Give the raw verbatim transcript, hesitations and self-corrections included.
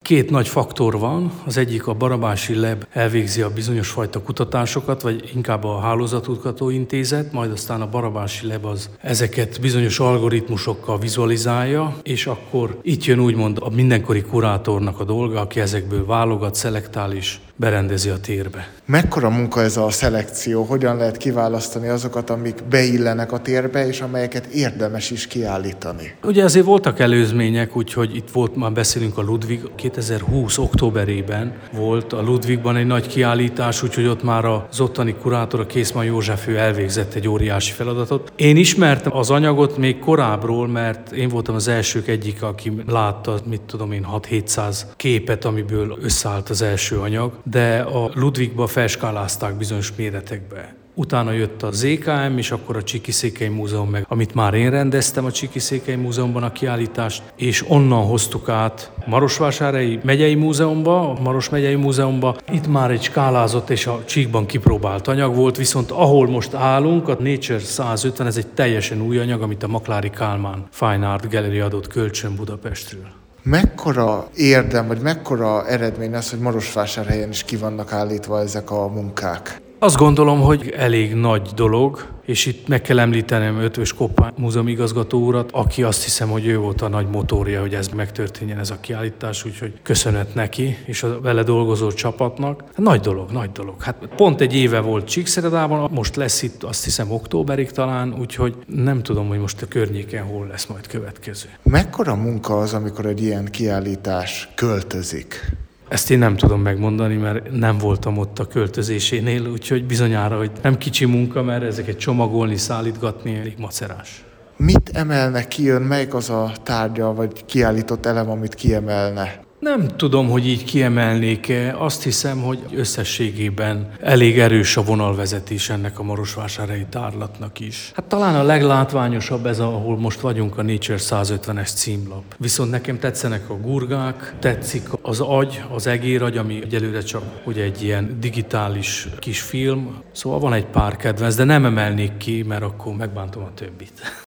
két nagy faktor van. Az egyik a Barabási Lab elvégzi a bizonyos fajta kutatásokat, vagy inkább a Hálózatkutató Intézet, majd aztán a Barabási Lab az ezeket bizonyos algoritmusokkal vizualizálja, és akkor itt jön úgymond a mindenkori kurátornak a dolga, aki ezekből válogat, szelektál és berendezi a térbe. Mekkora munka ez a szelekció? Hogyan lehet kiválasztani azokat, amik beillenek a térbe, és amelyeket érdemes is kiállítani? Ugye azért voltak előzmények, úgyhogy itt volt, már beszélünk a Ludwig, kétezer-húsz októberében volt a Ludwigban egy nagy kiállítás, úgyhogy ott már az ottani kurátor, a Készmann József, ő elvégzett egy óriási feladatot. Én ismertem az anyagot még korábbról, mert én voltam az elsők egyik, aki látta, mit tudom én, hat-hétszáz képet, amiből összeállt az első anyag, de a Ludwigba felskálázták bizonyos méretekbe. Utána jött a zé ká em, és akkor a Csíki-Székely Múzeum meg, amit már én rendeztem a Csíki-Székely Múzeumban a kiállítást, és onnan hoztuk át Marosvásárhelyi Megyei Múzeumba, a Maros Megyei Múzeumba. Itt már egy skálázott és a Csíkban kipróbált anyag volt, viszont ahol most állunk, a Nature százötven, ez egy teljesen új anyag, amit a Maklári Kálmán Fine Art Gallery adott kölcsön Budapestről. Mekkora érdem, vagy mekkora eredmény az, hogy Marosvásárhelyen is ki vannak állítva ezek a munkák? Azt gondolom, hogy elég nagy dolog, és itt meg kell említenem Ötvös Koppány múzeum igazgató urat, aki azt hiszem, hogy ő volt a nagy motorja, hogy ez megtörténjen ez a kiállítás, úgyhogy köszönet neki és a vele dolgozó csapatnak. Nagy dolog, nagy dolog. Hát pont egy éve volt Csíkszeredában, most lesz itt azt hiszem októberig talán, úgyhogy nem tudom, hogy most a környéken hol lesz majd következő. Mekkora munka az, amikor egy ilyen kiállítás költözik? Ezt én nem tudom megmondani, mert nem voltam ott a költözésénél, úgyhogy bizonyára, hogy nem kicsi munka, mert ezeket csomagolni, szállítgatni elég macerás. Mit emelne ki ön, melyik az a tárgya vagy kiállított elem, amit kiemelne? Nem tudom, hogy így kiemelnék-e. Azt hiszem, hogy összességében elég erős a vonalvezetés ennek a marosvásárhelyi tárlatnak is. Hát talán a leglátványosabb ez, ahol most vagyunk, a Nature százötvenes címlap. Viszont nekem tetszenek a gurgák, tetszik az agy, az egéragy, ami egyelőre csak ugye egy ilyen digitális kis film. Szóval van egy pár kedvenc, de nem emelnék ki, mert akkor megbántom a többit.